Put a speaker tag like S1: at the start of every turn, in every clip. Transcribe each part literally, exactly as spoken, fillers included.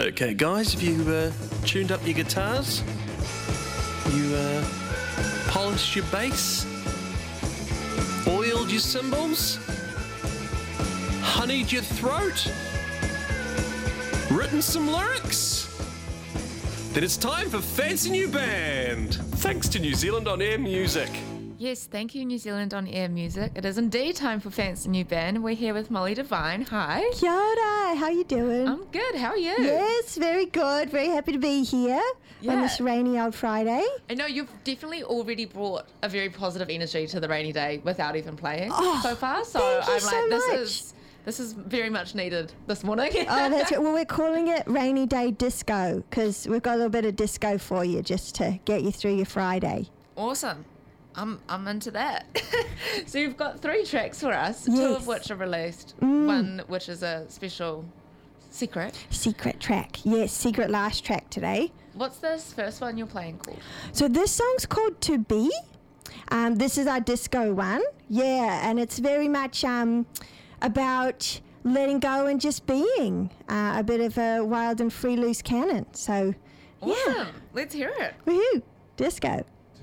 S1: Okay, guys, have you uh, tuned up your guitars? You uh, polished your bass? Oiled your cymbals? Honeyed your throat? Written some lyrics? Then it's time for Fancy New Band, thanks to New Zealand On Air Music.
S2: Yes, thank you, New Zealand On Air Music. It is indeed time for Fancy New Band. We're here with Molly Devine. Hi.
S3: Kia ora, how you doing?
S2: I'm good. How are you?
S3: Yes, very good. Very happy to be here
S2: Yeah.
S3: on this rainy old Friday.
S2: I know you've definitely already brought a very positive energy to the rainy day without even playing
S3: Oh,
S2: so far. So
S3: thank you
S2: I'm
S3: so
S2: like, this
S3: much.
S2: is this is very much needed this morning.
S3: Oh, that's right. Well, we're calling it Rainy Day Disco because we've got a little bit of disco for you just to get you through your Friday.
S2: Awesome. I'm I'm into that. So you've got three tracks for us, two
S3: Yes.
S2: of which are released,
S3: Mm.
S2: one which is a special secret.
S3: Secret track. Yes, secret last track today.
S2: What's this first one you're playing called?
S3: So this song's called To Be. Um, this is our disco one. Yeah, and it's very much um, about letting go and just being uh, a bit of a wild and free loose cannon. So,
S2: Awesome.
S3: yeah.
S2: Let's hear it.
S3: Woohoo! Disco.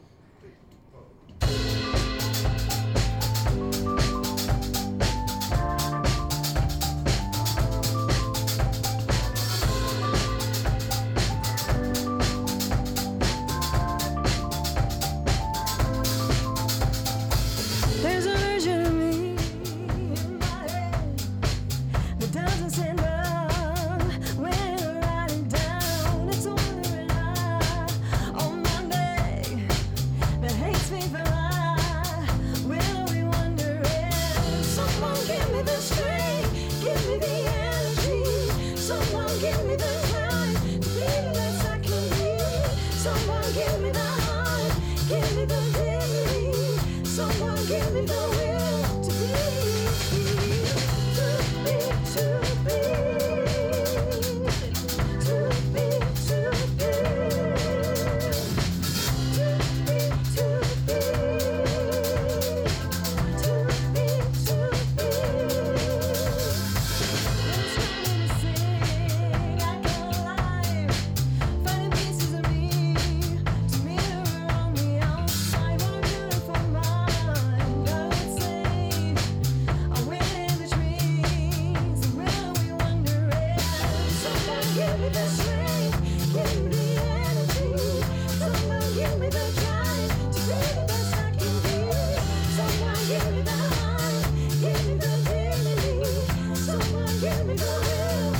S3: There's a version of me in my head that doesn't stand up when I'm riding down. It's a wandering eye on Monday that hates me for life. Will we wonder if someone give me the strength, give me the energy, someone give me the time to be the best I can be, someone give me the heart, give me the dignity, someone give me the will to be, to be, to be, to be, to be, to be, to be, to be, to be. It's trying to sing, I come alive, finding pieces of me to mirror on the outside. What a beautiful mind, I would say. I went in the trees, and will we wonder if someone give me the strength, give me the energy, someone give me the drive to be the best I can be, someone give me the heart, give me the dignity, someone give me the will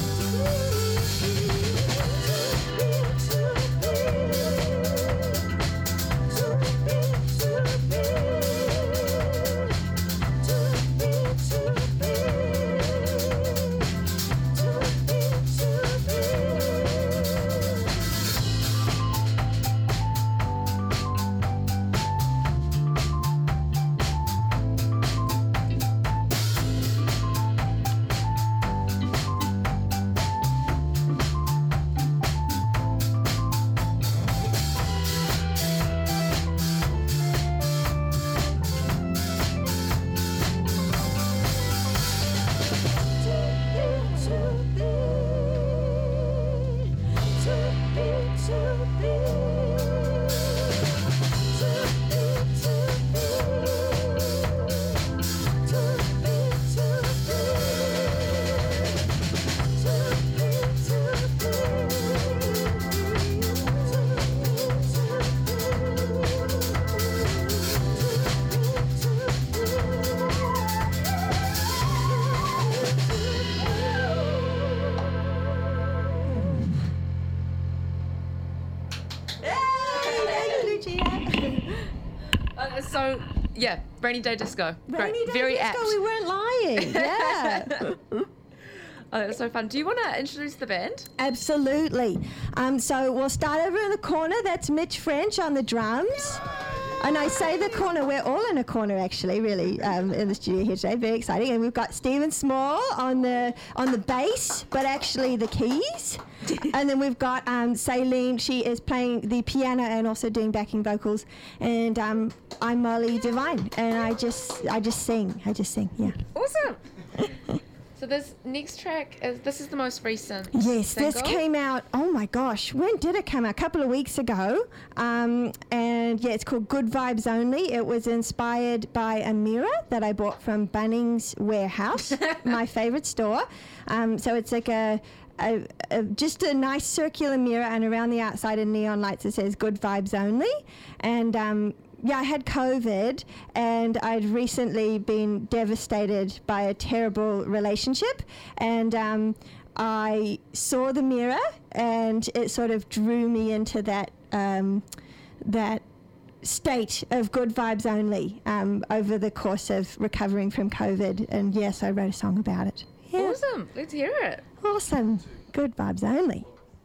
S2: Uh, so, yeah, Rainy Day Disco.
S3: Rainy
S2: Great.
S3: Day
S2: Very
S3: Disco,
S2: apt.
S3: we weren't lying. Yeah.
S2: Oh, that was so fun. Do you want to introduce the band?
S3: Absolutely. Um, so we'll start over in the corner. That's Mitch French on the drums. And I say the corner, we're all in a corner actually, really, um, in the studio here today. Very exciting. And we've got Stephen Small on the on the bass, but actually the keys. And then we've got um, Saline. She is playing the piano and also doing backing vocals. And um, I'm Molly Devine, and I just I just sing. I just sing. Yeah.
S2: Awesome. So this next track is this is the most recent.
S4: Yes, this
S2: single?
S4: came out, oh my gosh, when did it come out? A couple of weeks ago. Um, and yeah, it's called Good Vibes Only. It was inspired by a mirror that I bought from Bunnings Warehouse, my favorite store. Um, so it's like a, a, a just a nice circular mirror, and around the outside in neon lights it says Good Vibes Only. And um, yeah, I had COVID, and I'd recently been devastated by a terrible relationship, and um, I saw the mirror, and it sort of drew me into that um, that state of good vibes only um, over the course of recovering from COVID. And yes, I wrote a song about it. Yeah.
S2: Awesome. Let's hear it.
S4: Awesome. Good vibes only.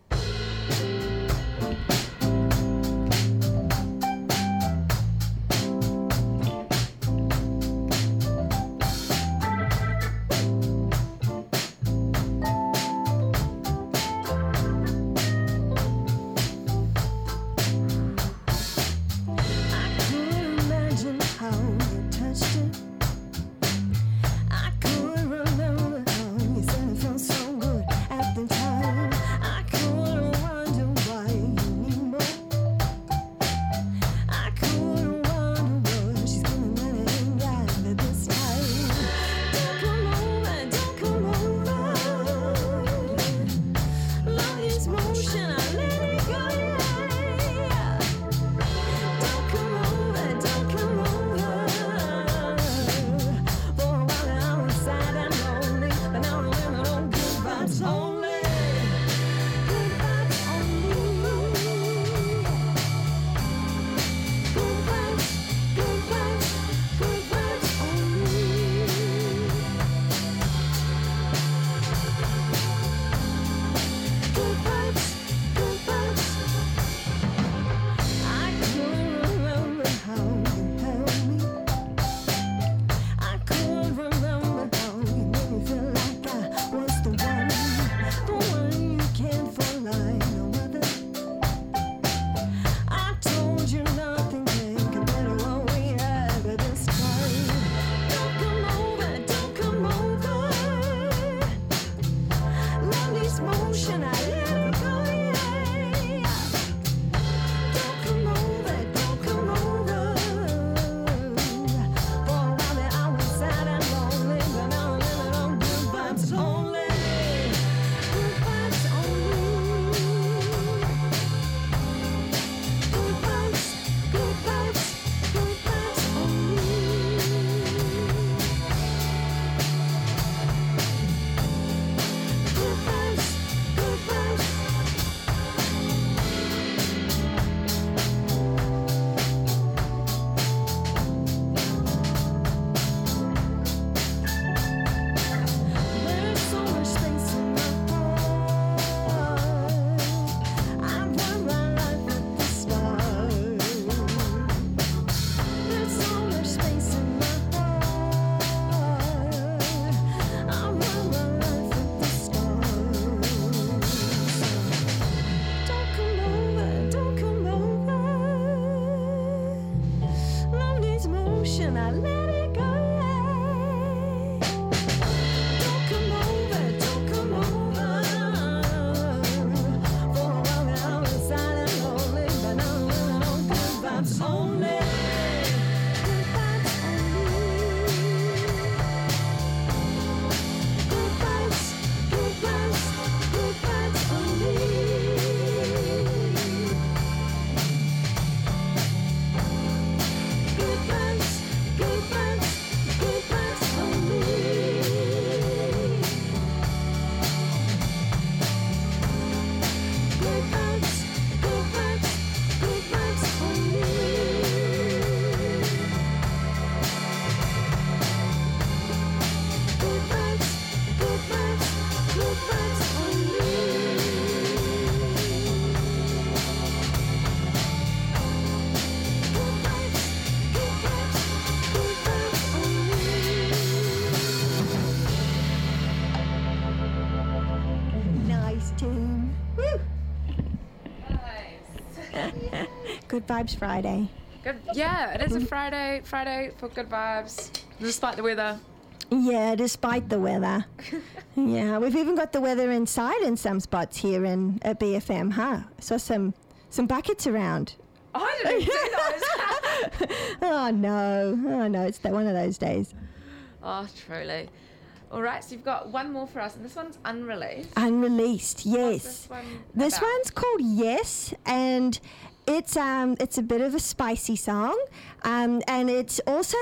S4: Good Vibes Friday.
S2: Good. Yeah, it is a Friday. Friday for good vibes, despite the weather.
S4: Yeah, despite the weather. Yeah, we've even got the weather inside in some spots here in at B F M, huh? Saw some some buckets around.
S2: Oh, I didn't see those.
S4: Oh no, oh no, it's that one of those days.
S2: Oh, truly. All right, so you've got one more for us, and this one's unreleased.
S4: Unreleased, yes.
S2: What's this one
S4: This
S2: about?
S4: one's called Yes, and it's um it's a bit of a spicy song, um and it's also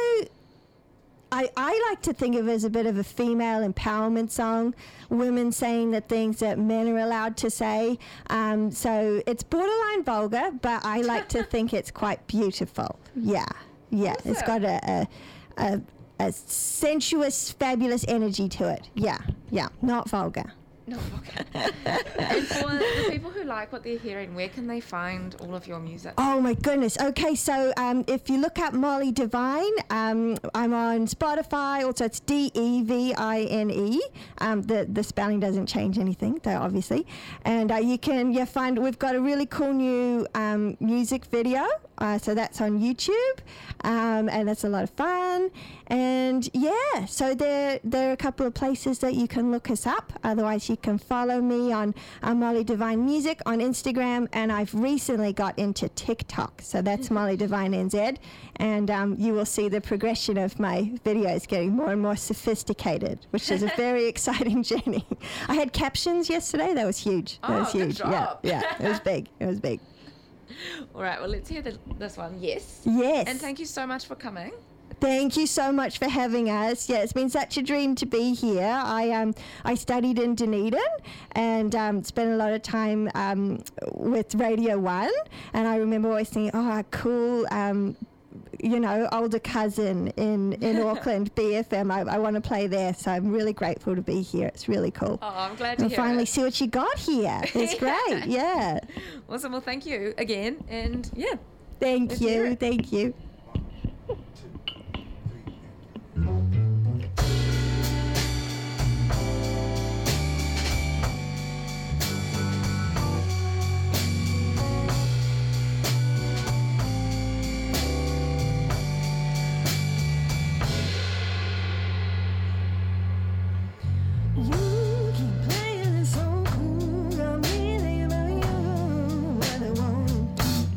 S4: I I like to think of it as a bit of a female empowerment song, women saying the things that men are allowed to say. Um, so it's borderline vulgar, but I like to think it's quite beautiful. Yeah, yeah, it's
S2: Awesome.
S4: got a a, a a sensuous, fabulous energy to it. Yeah, yeah, not vulgar.
S2: No, okay. And for the people who like what they're hearing, where can they find all of your music?
S4: Oh my goodness. Okay, so um, if you look up Molly Divine, um, I'm on Spotify. Also, it's D E V I N E. Um, the the spelling doesn't change anything, though, obviously. And uh, you can yeah find we've got a really cool new um, music video. Uh, so that's on YouTube, um, and that's a lot of fun. And yeah, so there there are a couple of places that you can look us up. Otherwise, you can follow me on uh, Molly Divine Music on Instagram, and I've recently got into TikTok. So that's Molly Divine N Z, and um, you will see the progression of my videos getting more and more sophisticated, which is a very exciting journey. I had captions yesterday. That was huge. That
S2: Oh,
S4: was
S2: good
S4: huge.
S2: job.
S4: Yeah, yeah, it was big. It was big.
S2: All right, well, let's hear the, this one. Yes.
S4: Yes.
S2: And thank you so much for coming.
S4: Thank you so much for having us. Yeah, it's been such a dream to be here. I um I studied in Dunedin and um, spent a lot of time um, with Radio One, and I remember always thinking, oh, a cool um, you know, older cousin in in Auckland, B F M. I, I want to play there, so I'm really grateful to be here. It's really cool.
S2: Oh, I'm glad to
S4: And
S2: hear
S4: finally
S2: it.
S4: see what you got here. It's great. Yeah.
S2: Awesome. Well, thank you again. And yeah.
S4: Thank
S2: Let's hear
S4: you.
S2: it.
S4: Thank you.
S3: You keep playing it so cool, got me thinking about you, what I want to do.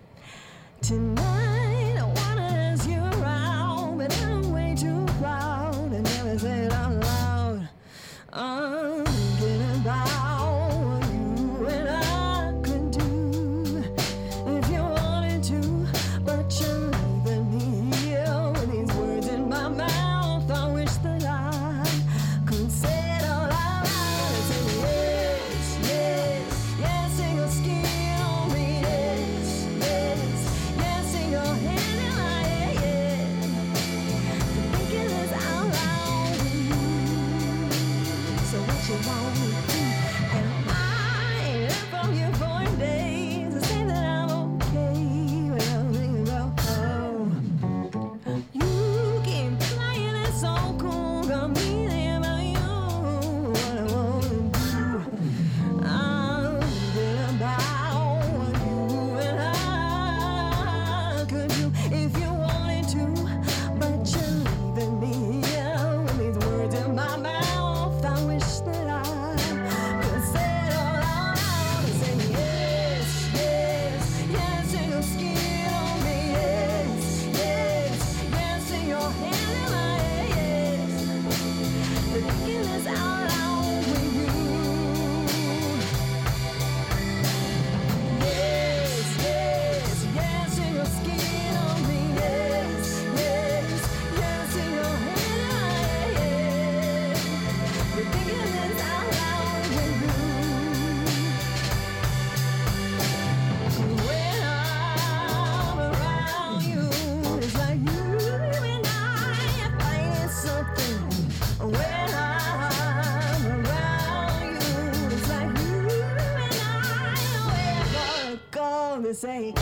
S3: Tonight I wanna ask you around, but I'm way too proud to never say it out loud. I'm thinking about what you and I could do if you wanted to, but you're leaving me here with these words in my mouth. I wish that I could say it all out loud and say yes, yes, yes, and your skin on me, yes, yes, yes, and your hand in my head, thinking this out loud with you. So what you want me to do? And I ain't heard from you for days to say that I'm okay without thinking about how you keep playing it so cool, got me thinking about you, what I wanna do. I'm thinking about what you and I could do if you wanted to, but you're leaving me here with these words in my mouth. I wish that I could say it all out loud and say yes, yes, yes, and your skin on me, yes, yes, yes, and your hand in my head, yes, but thinking this out loud with you. Yes, yes, yes, and your skin on me, yes, yes, yes, and your hand in my head, but thinking this out loud with you. When I'm around you, it's like you and I are playing something. When I'm around you, it's like you and I know where to go to say.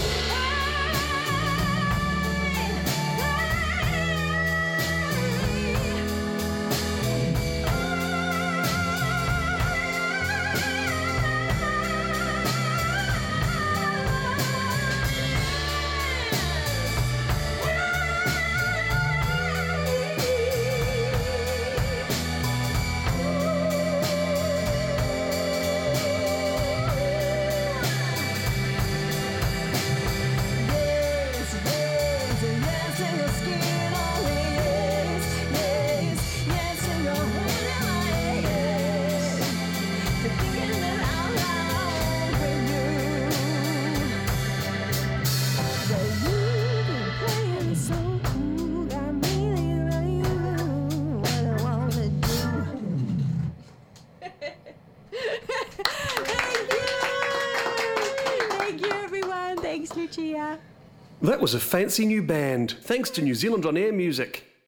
S4: Thanks, Lucia.
S1: That was a fancy new band, thanks to New Zealand On Air Music.